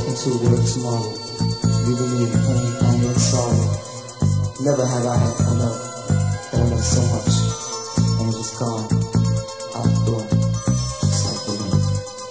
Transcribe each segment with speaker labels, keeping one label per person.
Speaker 1: into work tomorrow, leaving me in pain, anger, and sorrow. Never have I had enough, that I love so much, and it's just gone out the door, just like the wind.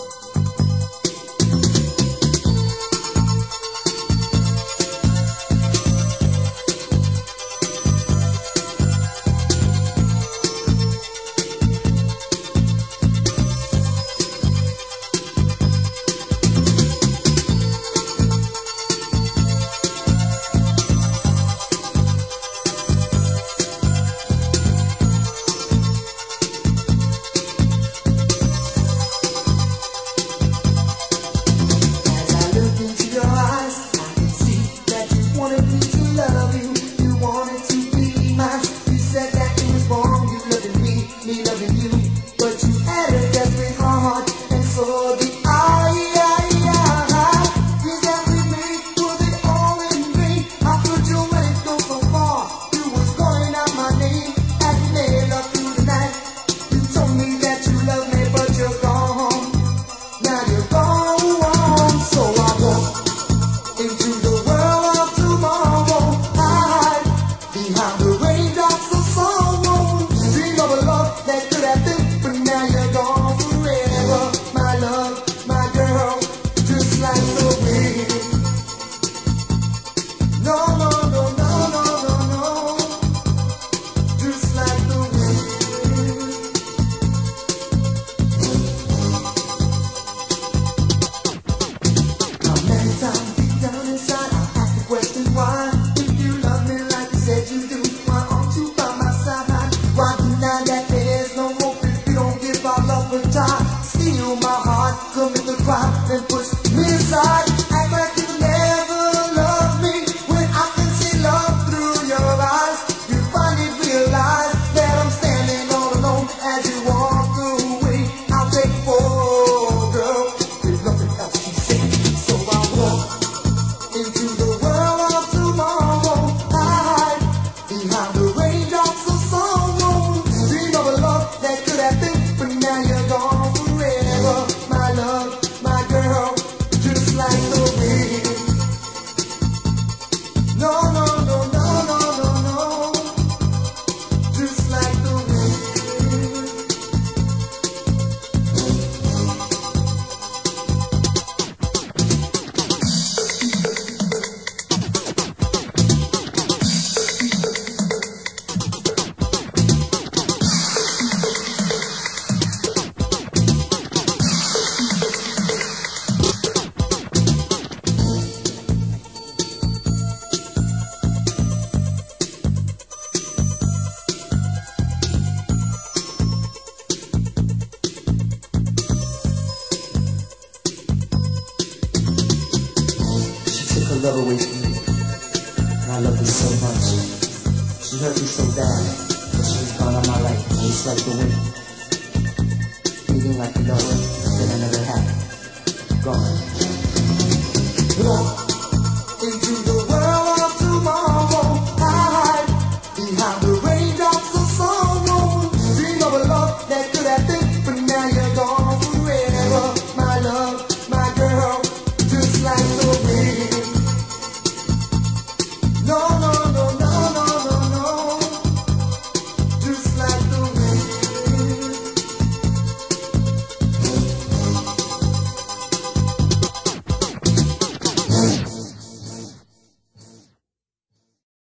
Speaker 1: Steal my heart, commit the crime, and push me aside. Act like you never loved me when I can see love through your eyes. You finally realize that I'm standing all alone as you walk away. I'll take for girl, there's nothing else to say. So I walk into the world of tomorrow. I hide behind the raindrops of sorrow. Dream of a love that could have been, but now you're gone. My love, my girl, just like the wind. No, no, no, no, no, no, no, just like the wind. Her love away from me, and I loved her so much. She hurt me so bad, but she's gone out my life, just like the wind. Feeling like a love that I never had. Gone.